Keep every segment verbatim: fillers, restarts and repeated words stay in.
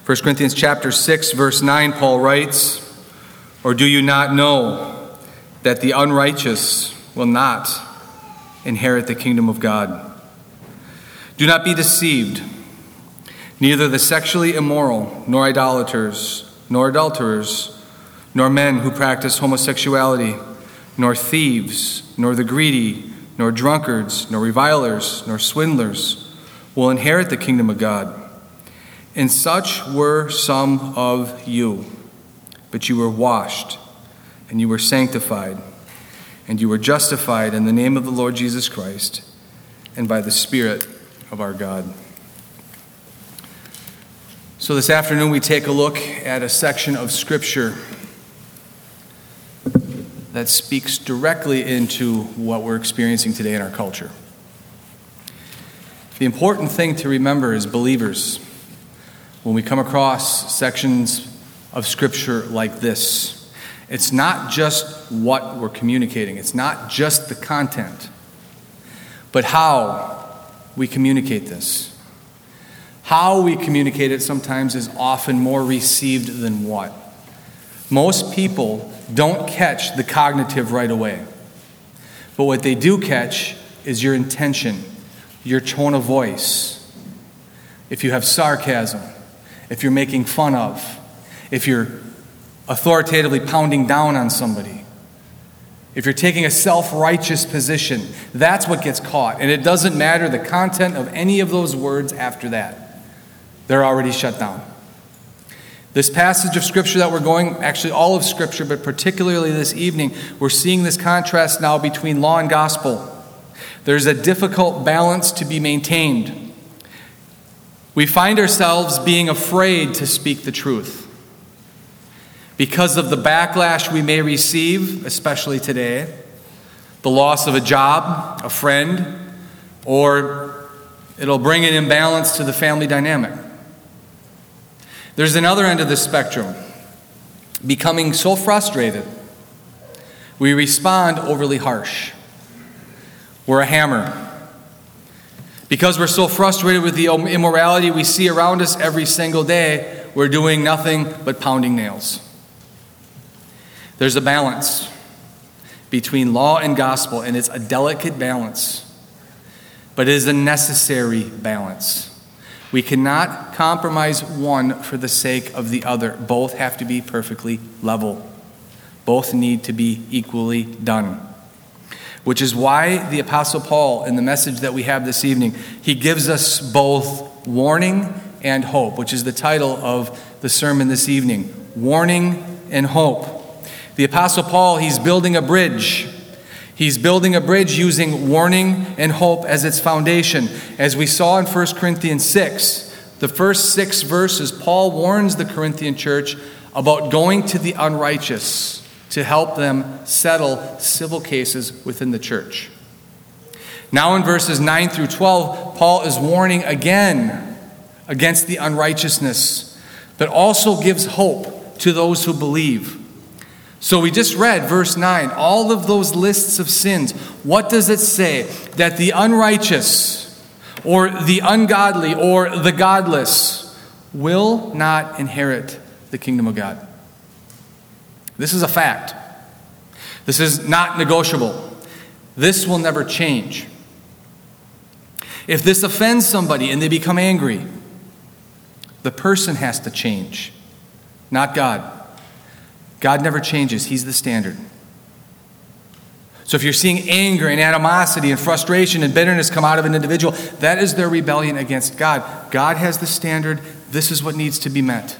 First Corinthians chapter six, verse nine, Paul writes, "Or do you not know that the unrighteous will not inherit the kingdom of God? Do not be deceived. Neither the sexually immoral, nor idolaters, nor adulterers, nor men who practice homosexuality, nor thieves, nor the greedy, nor drunkards, nor revilers, nor swindlers will inherit the kingdom of God. And such were some of you. But you were washed, and you were sanctified, and you were justified in the name of the Lord Jesus Christ, and by the Spirit of our God." So this afternoon we take a look at a section of Scripture that speaks directly into what we're experiencing today in our culture. The important thing to remember as believers, when we come across sections of Scripture like this, it's not just what we're communicating. It's not just the content, but how we communicate this. How we communicate it sometimes is often more received than what. Most people don't catch the cognitive right away. But what they do catch is your intention, your tone of voice. If you have sarcasm, if you're making fun of, if you're authoritatively pounding down on somebody, if you're taking a self-righteous position, that's what gets caught. And it doesn't matter the content of any of those words after that. They're already shut down. This passage of Scripture that we're going, actually all of Scripture, but particularly this evening, we're seeing this contrast now between law and gospel. There's a difficult balance to be maintained. We find ourselves being afraid to speak the truth because of the backlash we may receive, especially today, the loss of a job, a friend, or it'll bring an imbalance to the family dynamic. There's another end of the spectrum, becoming so frustrated, we respond overly harsh. We're a hammer. Because we're so frustrated with the immorality we see around us every single day, we're doing nothing but pounding nails. There's a balance between law and gospel, and it's a delicate balance, but it is a necessary balance. We cannot compromise one for the sake of the other. Both have to be perfectly level. Both need to be equally done. Which is why the Apostle Paul, in the message that we have this evening, he gives us both warning and hope, which is the title of the sermon this evening. Warning and hope. The Apostle Paul, he's building a bridge. He's building a bridge using warning and hope as its foundation. As we saw in First Corinthians six, the first six verses, Paul warns the Corinthian church about going to the unrighteous to help them settle civil cases within the church. Now in verses nine through twelve, Paul is warning again against the unrighteousness, but also gives hope to those who believe. So we just read verse nine, all of those lists of sins. What does it say? That the unrighteous, or the ungodly, or the godless will not inherit the kingdom of God. This is a fact. This is not negotiable. This will never change. If this offends somebody and they become angry, the person has to change, not God. God never changes. He's the standard. So if you're seeing anger and animosity and frustration and bitterness come out of an individual, that is their rebellion against God. God has the standard. This is what needs to be met.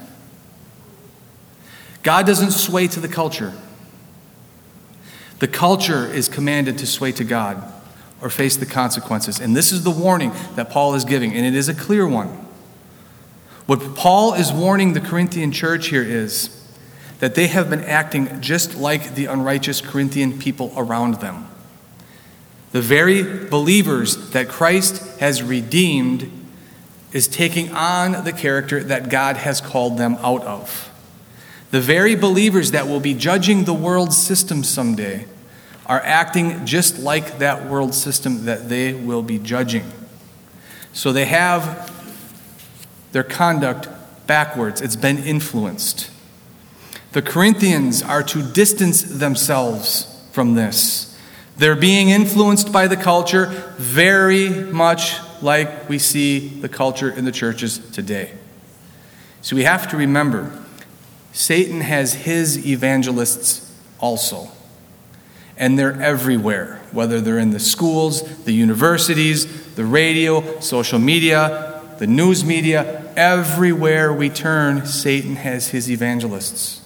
God doesn't sway to the culture. The culture is commanded to sway to God or face the consequences. And this is the warning that Paul is giving, and it is a clear one. What Paul is warning the Corinthian church here is that they have been acting just like the unrighteous Corinthian people around them. The very believers that Christ has redeemed is taking on the character that God has called them out of. The very believers that will be judging the world system someday are acting just like that world system that they will be judging. So they have their conduct backwards. It's been influenced. The Corinthians are to distance themselves from this. They're being influenced by the culture very much like we see the culture in the churches today. So we have to remember, Satan has his evangelists also. And they're everywhere, whether they're in the schools, the universities, the radio, social media, the news media. Everywhere we turn, Satan has his evangelists.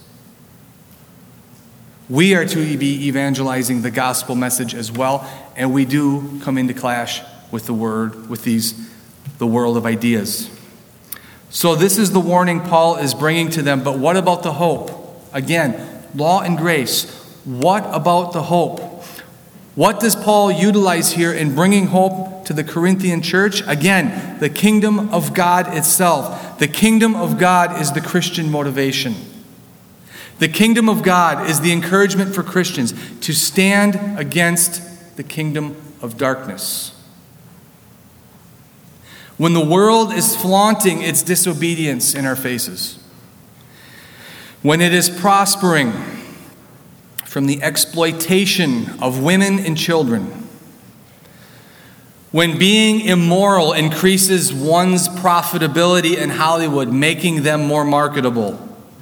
We are to be evangelizing the gospel message as well, and we do come into clash with the word, with these, the world of ideas. So this is the warning Paul is bringing to them, but what about the hope? Again, law and grace. What about the hope? What does Paul utilize here in bringing hope to the Corinthian church? Again, the kingdom of God itself. The kingdom of God is the Christian motivation. The kingdom of God is the encouragement for Christians to stand against the kingdom of darkness. When the world is flaunting its disobedience in our faces, when it is prospering from the exploitation of women and children, when being immoral increases one's profitability in Hollywood, making them more marketable,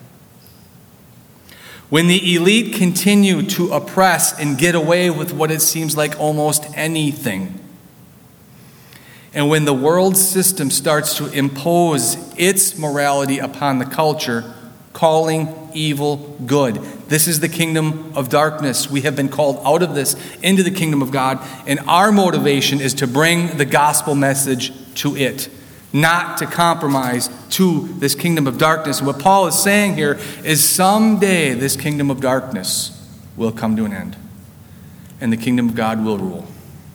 when the elite continue to oppress and get away with what it seems like almost anything, and when the world system starts to impose its morality upon the culture, calling evil good. This is the kingdom of darkness. We have been called out of this into the kingdom of God, and our motivation is to bring the gospel message to it, not to compromise to this kingdom of darkness. What Paul is saying here is someday this kingdom of darkness will come to an end, and the kingdom of God will rule.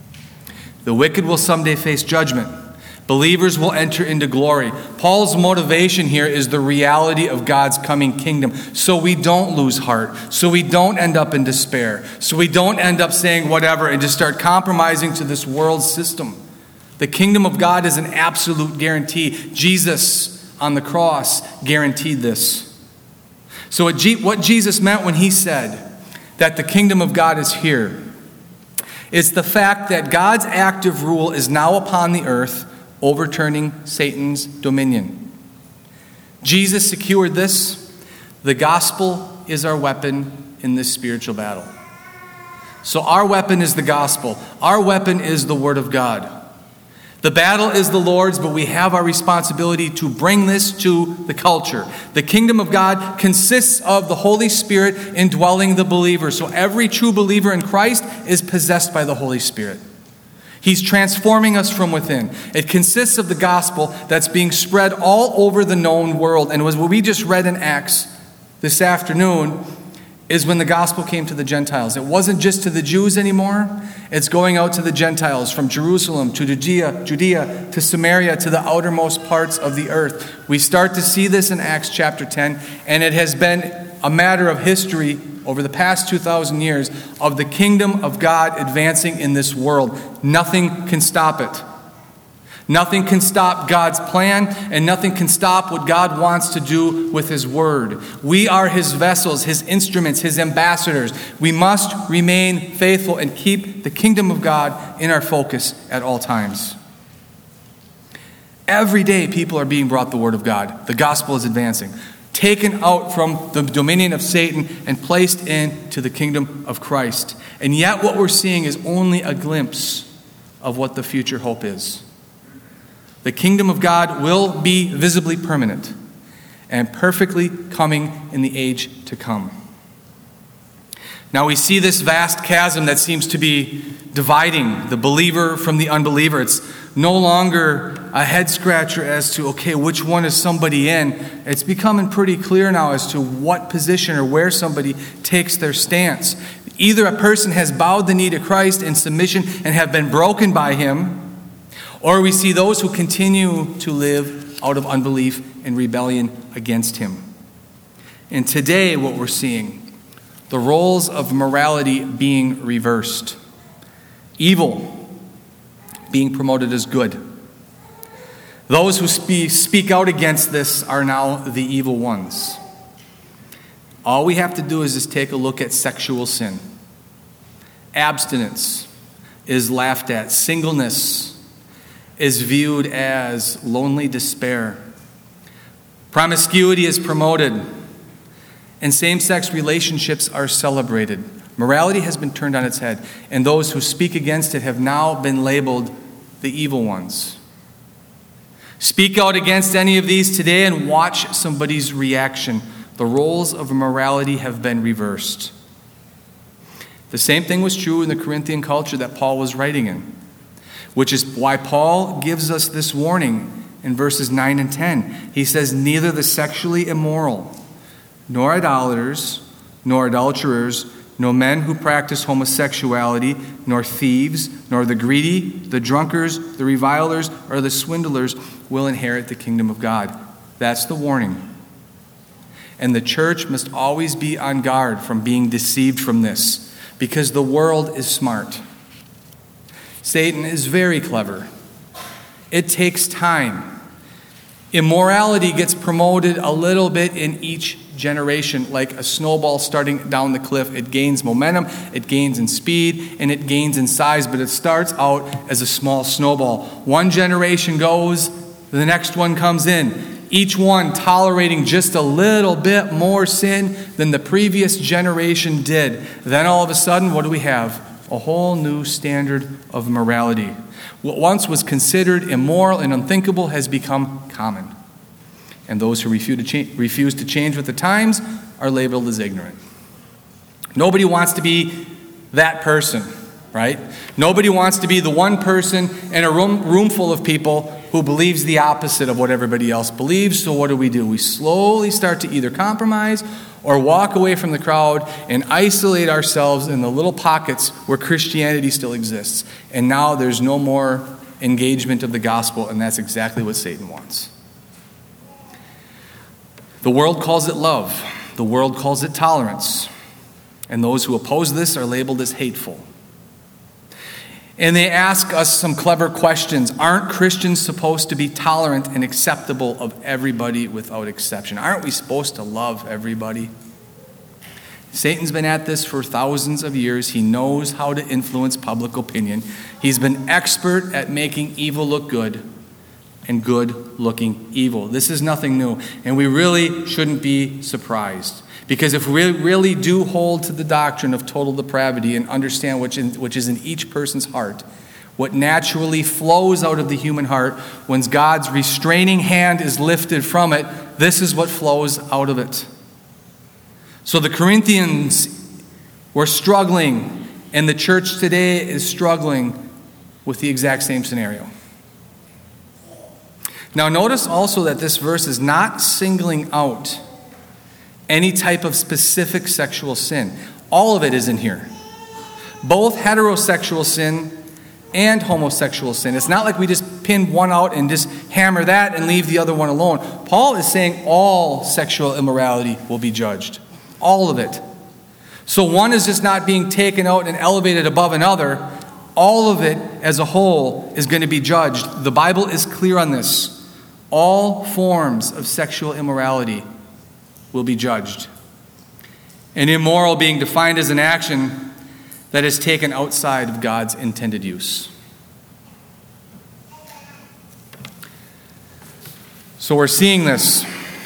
The wicked will someday face judgment. Believers will enter into glory. Paul's motivation here is the reality of God's coming kingdom, so we don't lose heart, so we don't end up in despair, so we don't end up saying whatever and just start compromising to this world system. The kingdom of God is an absolute guarantee. Jesus on the cross guaranteed this. So what, G- what Jesus meant when he said that the kingdom of God is here is the fact that God's active rule is now upon the earth, overturning Satan's dominion. Jesus secured this. The gospel is our weapon in this spiritual battle. So our weapon is the gospel. Our weapon is the word of God. The battle is the Lord's, but we have our responsibility to bring this to the culture. The kingdom of God consists of the Holy Spirit indwelling the believer. So every true believer in Christ is possessed by the Holy Spirit. He's transforming us from within. It consists of the gospel that's being spread all over the known world. And it was what we just read in Acts this afternoon is when the gospel came to the Gentiles. It wasn't just to the Jews anymore. It's going out to the Gentiles from Jerusalem to Judea, Judea to Samaria to the outermost parts of the earth. We start to see this in Acts chapter ten, and it has been a matter of history over the past two thousand years of the kingdom of God advancing in this world. Nothing can stop it. Nothing can stop God's plan, and nothing can stop what God wants to do with his word. We are his vessels, his instruments, his ambassadors. We must remain faithful and keep the kingdom of God in our focus at all times. Every day people are being brought the word of God. The gospel is advancing, taken out from the dominion of Satan and placed into the kingdom of Christ. And yet what we're seeing is only a glimpse of what the future hope is. The kingdom of God will be visibly permanent and perfectly coming in the age to come. Now we see this vast chasm that seems to be dividing the believer from the unbeliever. It's no longer a head scratcher as to, okay, which one is somebody in? It's becoming pretty clear now as to what position or where somebody takes their stance. Either a person has bowed the knee to Christ in submission and have been broken by him, or we see those who continue to live out of unbelief and rebellion against him. And today what we're seeing, the roles of morality being reversed. Evil being promoted as good. Those who spe- speak out against this are now the evil ones. All we have to do is just take a look at sexual sin. Abstinence is laughed at. Singleness is viewed as lonely despair. Promiscuity is promoted. And same-sex relationships are celebrated. Morality has been turned on its head, and those who speak against it have now been labeled the evil ones. Speak out against any of these today and watch somebody's reaction. The roles of morality have been reversed. The same thing was true in the Corinthian culture that Paul was writing in, which is why Paul gives us this warning in verses nine and ten. He says, neither the sexually immoral, nor idolaters, nor adulterers, nor men who practice homosexuality, nor thieves, nor the greedy, the drunkards, the revilers, or the swindlers will inherit the kingdom of God. That's the warning. And the church must always be on guard from being deceived from this, because the world is smart. Satan is very clever. It takes time. Immorality gets promoted a little bit in each generation, like a snowball starting down the cliff. It gains momentum, it gains in speed, and it gains in size, but it starts out as a small snowball. One generation goes, the next one comes in, each one tolerating just a little bit more sin than the previous generation did. Then all of a sudden, what do we have? A whole new standard of morality. What once was considered immoral and unthinkable has become common. And those who refuse to, cha- refuse to change with the times are labeled as ignorant. Nobody wants to be that person, right? Nobody wants to be the one person in a room, room full of people who believes the opposite of what everybody else believes. So what do we do? We slowly start to either compromise or walk away from the crowd and isolate ourselves in the little pockets where Christianity still exists. And now there's no more engagement of the gospel, and that's exactly what Satan wants. The world calls it love. The world calls it tolerance. And those who oppose this are labeled as hateful. And they ask us some clever questions. Aren't Christians supposed to be tolerant and acceptable of everybody without exception? Aren't we supposed to love everybody? Satan's been at this for thousands of years. He knows how to influence public opinion. He's been expert at making evil look good and good looking evil. This is nothing new, and we really shouldn't be surprised. Because if we really do hold to the doctrine of total depravity and understand which, in, which is in each person's heart, what naturally flows out of the human heart when God's restraining hand is lifted from it, this is what flows out of it. So the Corinthians were struggling, and the church today is struggling with the exact same scenario. Now notice also that this verse is not singling out any type of specific sexual sin. All of it is in here. Both heterosexual sin and homosexual sin. It's not like we just pin one out and just hammer that and leave the other one alone. Paul is saying all sexual immorality will be judged. All of it. So one is just not being taken out and elevated above another. All of it as a whole is going to be judged. The Bible is clear on this. All forms of sexual immorality will be judged. And immoral being defined as an action that is taken outside of God's intended use. So we're seeing this.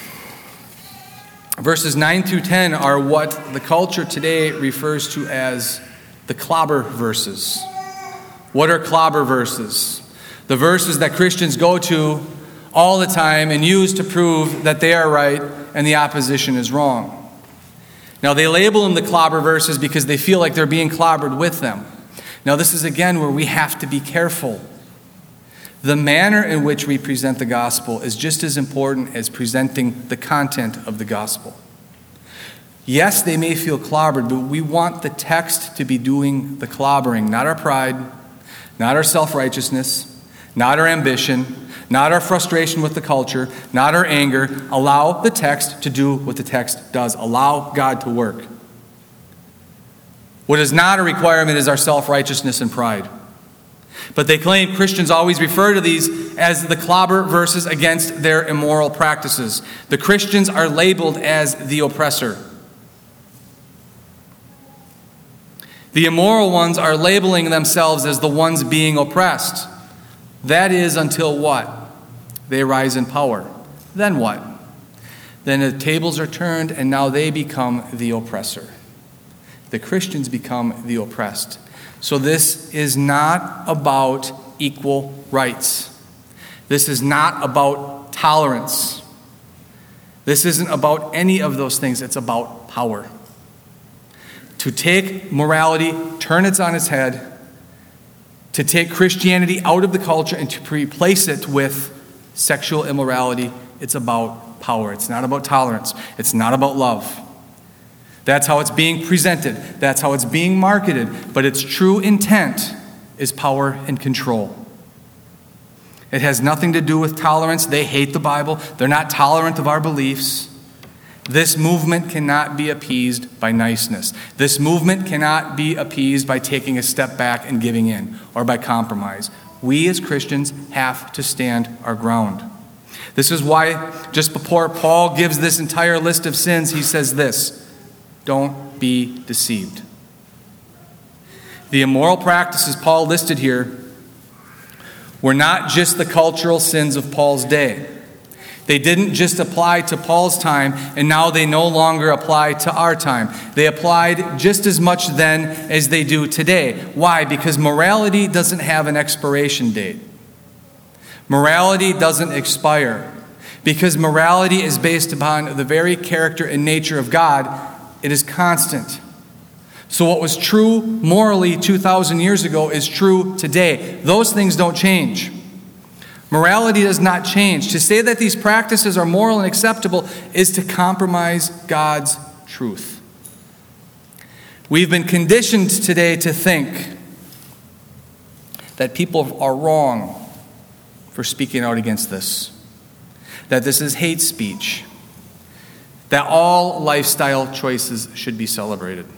Verses nine through ten are what the culture today refers to as the clobber verses. What are clobber verses? The verses that Christians go to all the time and use to prove that they are right and the opposition is wrong. Now, they label them the clobber verses because they feel like they're being clobbered with them. Now, this is again where we have to be careful. The manner in which we present the gospel is just as important as presenting the content of the gospel. Yes, they may feel clobbered, but we want the text to be doing the clobbering, not our pride, not our self-righteousness, not our ambition, not our frustration with the culture, not our anger. Allow the text to do what the text does. Allow God to work. What is not a requirement is our self-righteousness and pride. But they claim Christians always refer to these as the clobber verses against their immoral practices. The Christians are labeled as the oppressor. The immoral ones are labeling themselves as the ones being oppressed. That is until what? They rise in power. Then what? Then the tables are turned and now they become the oppressor. The Christians become the oppressed. So this is not about equal rights. This is not about tolerance. This isn't about any of those things. It's about power. To take morality, turn it on its head, to take Christianity out of the culture and to replace it with sexual immorality, it's about power. It's not about tolerance. It's not about love. That's how it's being presented. That's how it's being marketed. But its true intent is power and control. It has nothing to do with tolerance. They hate the Bible. They're not tolerant of our beliefs. This movement cannot be appeased by niceness. This movement cannot be appeased by taking a step back and giving in or by compromise. We as Christians have to stand our ground. This is why just before Paul gives this entire list of sins, he says this: don't be deceived. The immoral practices Paul listed here were not just the cultural sins of Paul's day. They didn't just apply to Paul's time, and now they no longer apply to our time. They applied just as much then as they do today. Why? Because morality doesn't have an expiration date. Morality doesn't expire. Because morality is based upon the very character and nature of God, it is constant. So what was true morally two thousand years ago is true today. Those things don't change. Morality does not change. To say that these practices are moral and acceptable is to compromise God's truth. We've been conditioned today to think that people are wrong for speaking out against this, that this is hate speech, that all lifestyle choices should be celebrated.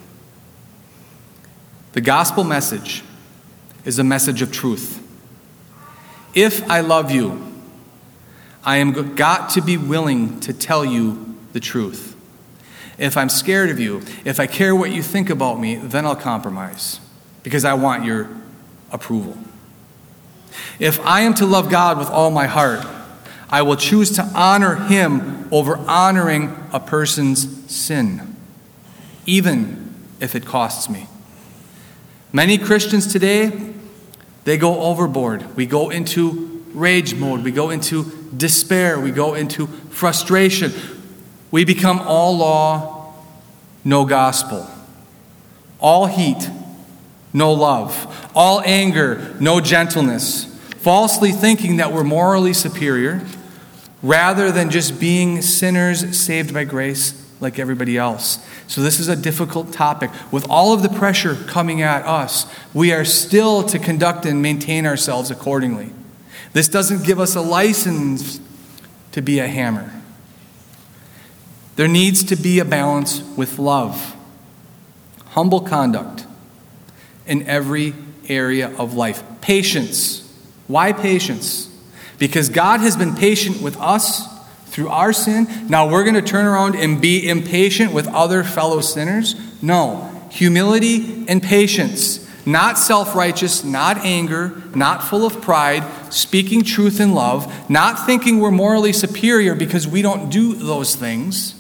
The gospel message is a message of truth. If I love you, I am got to be willing to tell you the truth. If I'm scared of you, if I care what you think about me, then I'll compromise because I want your approval. If I am to love God with all my heart, I will choose to honor Him over honoring a person's sin, even if it costs me. Many Christians today, they go overboard. We go into rage mode. We go into despair. We go into frustration. We become all law, no gospel. All heat, no love. All anger, no gentleness. Falsely thinking that we're morally superior, rather than just being sinners saved by grace like everybody else. So this is a difficult topic. With all of the pressure coming at us, we are still to conduct and maintain ourselves accordingly. This doesn't give us a license to be a hammer. There needs to be a balance with love, humble conduct in every area of life. Patience. Why patience? Because God has been patient with us through our sin. Now we're going to turn around and be impatient with other fellow sinners? No. Humility and patience. Not self-righteous, not anger, not full of pride, speaking truth in love, not thinking we're morally superior because we don't do those things.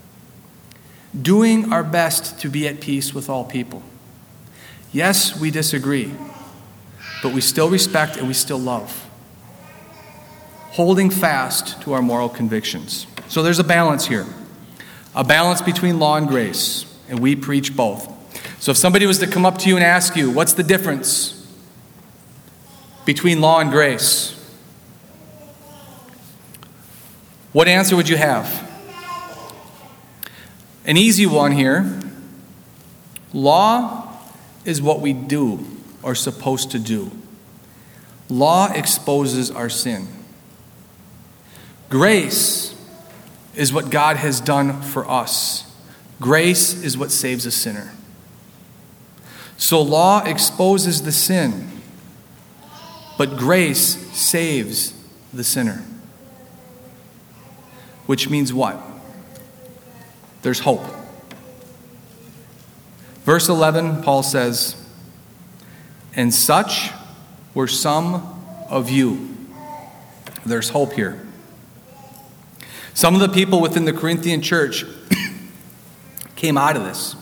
Doing our best to be at peace with all people. Yes, we disagree, but we still respect and we still love. Holding fast to our moral convictions. So there's a balance here. A balance between law and grace. And we preach both. So if somebody was to come up to you and ask you, what's the difference between law and grace? What answer would you have? An easy one here. Law is what we do or supposed to do. Law exposes our sin. Grace is what God has done for us. Grace is what saves a sinner. So law exposes the sin. but grace saves the sinner. Which means what? There's hope. Verse eleven, Paul says, "And such were some of you." There's hope here. Some of the people within the Corinthian church came out of this.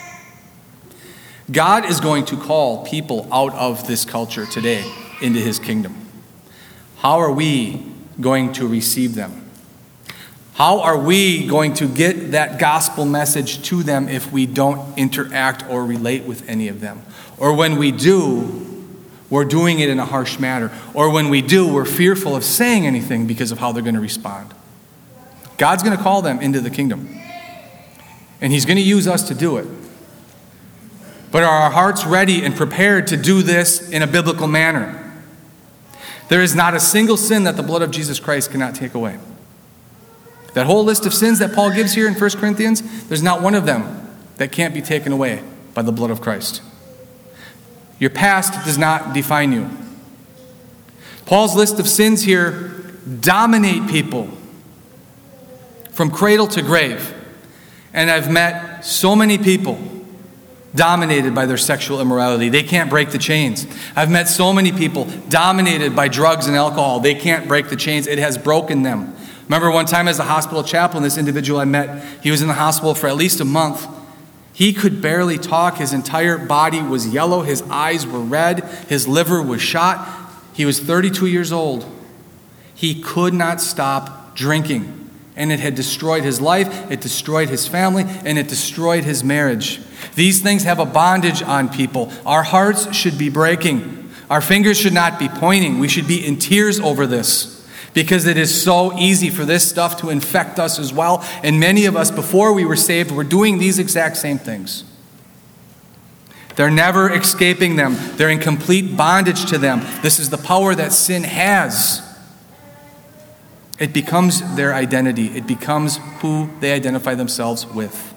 God is going to call people out of this culture today into his kingdom. How are we going to receive them? How are we going to get that gospel message to them if we don't interact or relate with any of them? Or when we do, we're doing it in a harsh manner. Or when we do, we're fearful of saying anything because of how they're going to respond. God's going to call them into the kingdom. And he's going to use us to do it. But are our hearts ready and prepared to do this in a biblical manner? There is not a single sin that the blood of Jesus Christ cannot take away. That whole list of sins that Paul gives here in First Corinthians, there's not one of them that can't be taken away by the blood of Christ. Your past does not define you. Paul's list of sins here dominate people from cradle to grave. And I've met so many people dominated by their sexual immorality. They can't break the chains. I've met so many people dominated by drugs and alcohol. They can't break the chains. It has broken them. Remember one time as a hospital chaplain, this individual I met, he was in the hospital for at least a month. He could barely talk. His entire body was yellow. His eyes were red. His liver was shot. He was thirty-two years old. He could not stop drinking. And it had destroyed his life, it destroyed his family, and it destroyed his marriage. These things have a bondage on people. Our hearts should be breaking. Our fingers should not be pointing. We should be in tears over this. Because it is so easy for this stuff to infect us as well. And many of us, before we were saved, were doing these exact same things. They're never escaping them. They're in complete bondage to them. This is the power that sin has. It becomes their identity. It becomes who they identify themselves with.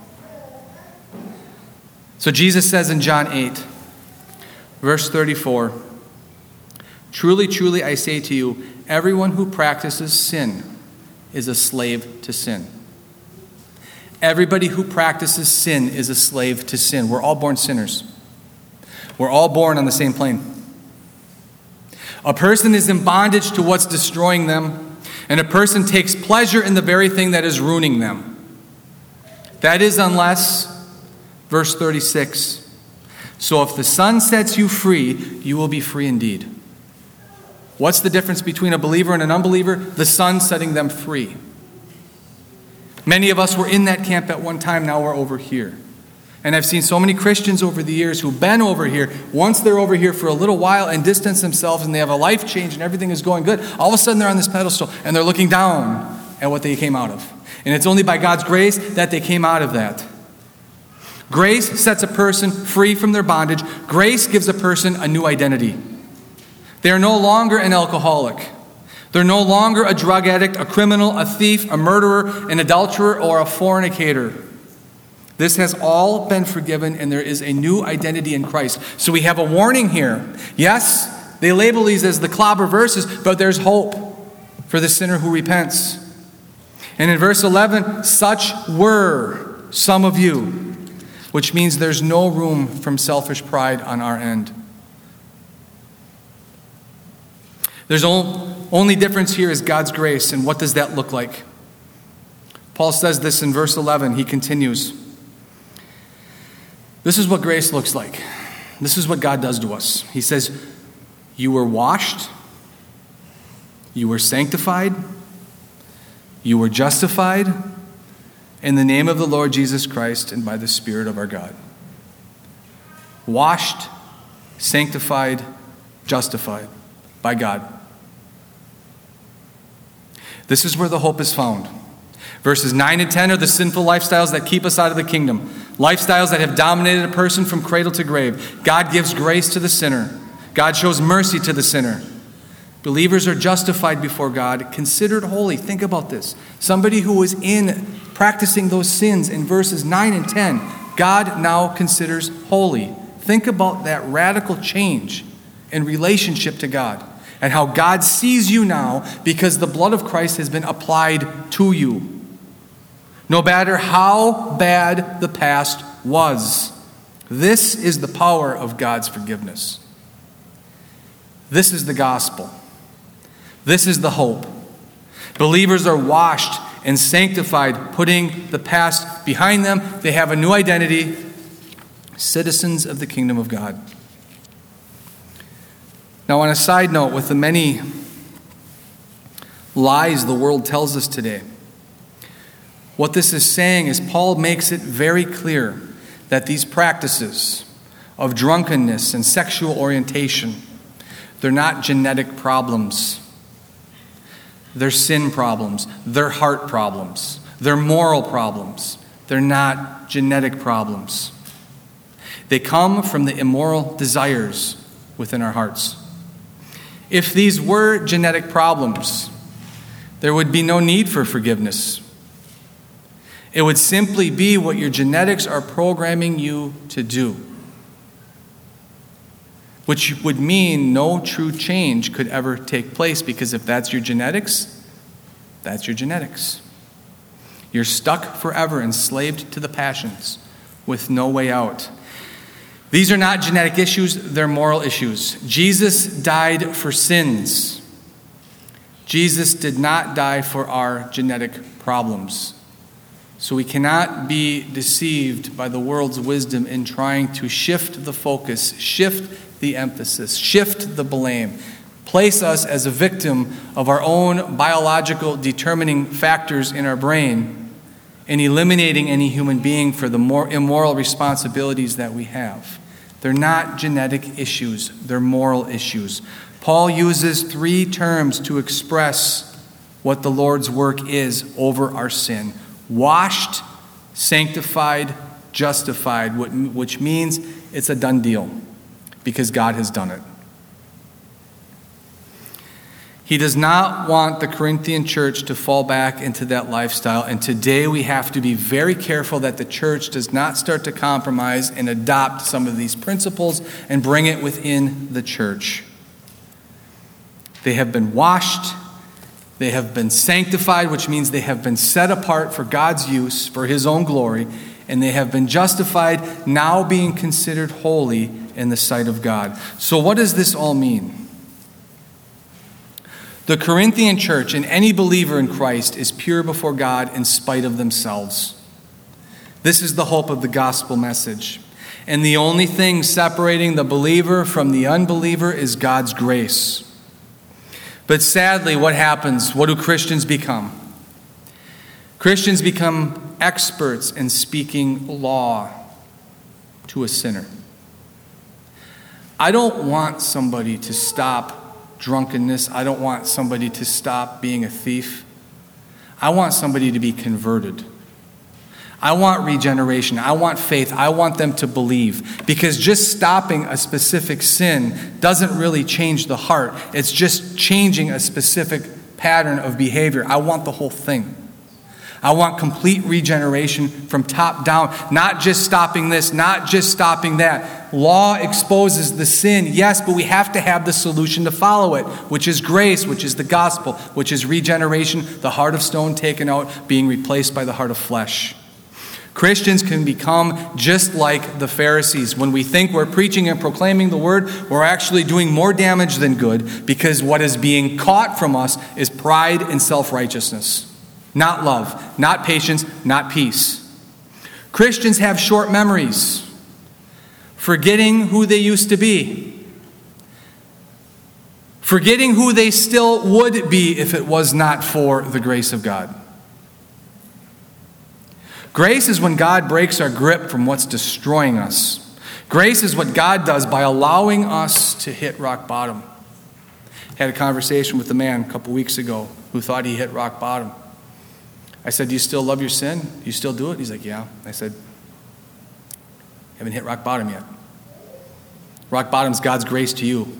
So Jesus says in John eight, verse thirty-four, "Truly, truly, I say to you, everyone who practices sin is a slave to sin." Everybody who practices sin is a slave to sin. We're all born sinners. We're all born on the same plane. A person is in bondage to what's destroying them, and a person takes pleasure in the very thing that is ruining them. That is unless, verse thirty-six, "So if the Son sets you free, you will be free indeed." What's the difference between a believer and an unbeliever? The Son setting them free. Many of us were in that camp at one time, now we're over here. And I've seen so many Christians over the years who've been over here. Once they're over here for a little while and distance themselves and they have a life change and everything is going good, all of a sudden they're on this pedestal and they're looking down at what they came out of. And it's only by God's grace that they came out of that. Grace sets a person free from their bondage. Grace gives a person a new identity. They are no longer an alcoholic. They're no longer a drug addict, a criminal, a thief, a murderer, an adulterer, or a fornicator. This has all been forgiven, and there is a new identity in Christ. So we have a warning here. Yes, they label these as the clobber verses, but there's hope for the sinner who repents. And in verse eleven, "Such were some of you," which means there's no room from selfish pride on our end. There's only difference here is God's grace, and what does that look like? Paul says this in verse eleven. He continues, "This is what grace looks like. This is what God does to us." He says, "You were washed, you were sanctified, you were justified in the name of the Lord Jesus Christ and by the Spirit of our God." Washed, sanctified, justified by God. This is where the hope is found. Verses nine and ten are the sinful lifestyles that keep us out of the kingdom. Lifestyles that have dominated a person from cradle to grave. God gives grace to the sinner. God shows mercy to the sinner. Believers are justified before God, considered holy. Think about this. Somebody who was in practicing those sins in verses nine and ten, God now considers holy. Think about that radical change in relationship to God. and how God sees you now because the blood of Christ has been applied to you. No matter how bad the past was, this is the power of God's forgiveness. This is the gospel. This is the hope. Believers are washed and sanctified, putting the past behind them. They have a new identity, citizens of the kingdom of God. Now, on a side note, with the many lies the world tells us today, what this is saying is Paul makes it very clear that these practices of drunkenness and sexual orientation, they're not genetic problems. They're sin problems. They're heart problems. They're moral problems. They're not genetic problems. They come from the immoral desires within our hearts. If these were genetic problems, there would be no need for forgiveness. It would simply be what your genetics are programming you to do, which would mean no true change could ever take place, because if that's your genetics, that's your genetics. You're stuck forever, enslaved to the passions with no way out. These are not genetic issues, they're moral issues. Jesus died for sins. Jesus did not die for our genetic problems. So we cannot be deceived by the world's wisdom in trying to shift the focus, shift the emphasis, shift the blame, place us as a victim of our own biological determining factors in our brain, and eliminating any human being for the more immoral responsibilities that we have. They're not genetic issues, they're moral issues. Paul uses three terms to express what the Lord's work is over our sin. Washed, sanctified, justified, which means it's a done deal because God has done it. He does not want the Corinthian church to fall back into that lifestyle, and today we have to be very careful that the church does not start to compromise and adopt some of these principles and bring it within the church. They have been washed. They have been sanctified, which means they have been set apart for God's use, for His own glory, and they have been justified, now being considered holy in the sight of God. So what does this all mean? The Corinthian church and any believer in Christ is pure before God in spite of themselves. This is the hope of the gospel message. And the only thing separating the believer from the unbeliever is God's grace. But sadly, what happens? What do Christians become? Christians become experts in speaking law to a sinner. I don't want somebody to stop drunkenness. I don't want somebody to stop being a thief. I want somebody to be converted. I want regeneration. I want faith. I want them to believe. Because just stopping a specific sin doesn't really change the heart. It's just changing a specific pattern of behavior. I want the whole thing. I want complete regeneration from top down. Not just stopping this, not just stopping that. Law exposes the sin, yes, but we have to have the solution to follow it, which is grace, which is the gospel, which is regeneration, the heart of stone taken out, being replaced by the heart of flesh. Christians can become just like the Pharisees. When we think we're preaching and proclaiming the word, we're actually doing more damage than good, because what is being caught from us is pride and self-righteousness. Not love, not patience, not peace. Christians have short memories, forgetting who they used to be, forgetting who they still would be if it was not for the grace of God. Grace is when God breaks our grip from what's destroying us. Grace is what God does by allowing us to hit rock bottom. I had a conversation with a man a couple weeks ago who thought he hit rock bottom. I said, do you still love your sin? Do you still do it? He's like, yeah. I said, haven't hit rock bottom yet. Rock bottom is God's grace to you.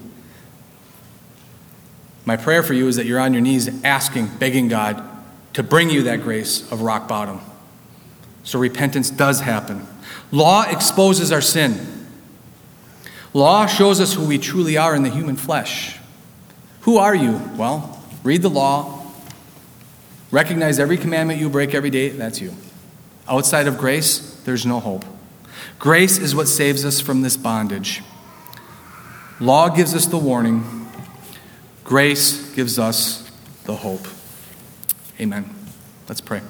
My prayer for you is that you're on your knees asking, begging God to bring you that grace of rock bottom. So repentance does happen. Law exposes our sin. Law shows us who we truly are in the human flesh. Who are you? Well, read the law. Recognize every commandment you break every day. That's you. Outside of grace, there's no hope. Grace is what saves us from this bondage. Law gives us the warning. Grace gives us the hope. Amen. Let's pray.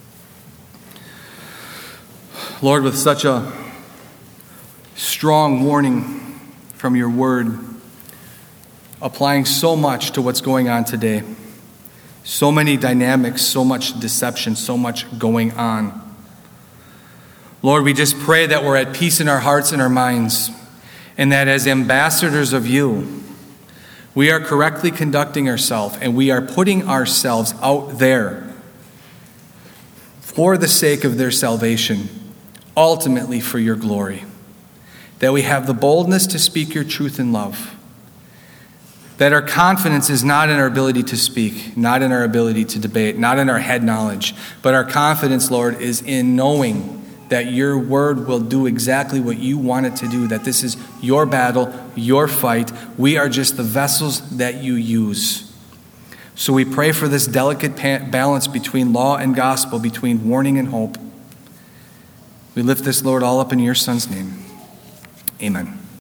Lord, with such a strong warning from your word, applying so much to what's going on today, so many dynamics, so much deception, so much going on. Lord, we just pray that we're at peace in our hearts and our minds, and that as ambassadors of you, we are correctly conducting ourselves, and we are putting ourselves out there for the sake of their salvation, ultimately for your glory. That we have the boldness to speak your truth in love. That our confidence is not in our ability to speak, not in our ability to debate, not in our head knowledge, but our confidence, Lord, is in knowing that your word will do exactly what you want it to do, that this is your battle, your fight. We are just the vessels that you use. So we pray for this delicate balance between law and gospel, between warning and hope. We lift this, Lord, all up in your Son's name. Amen.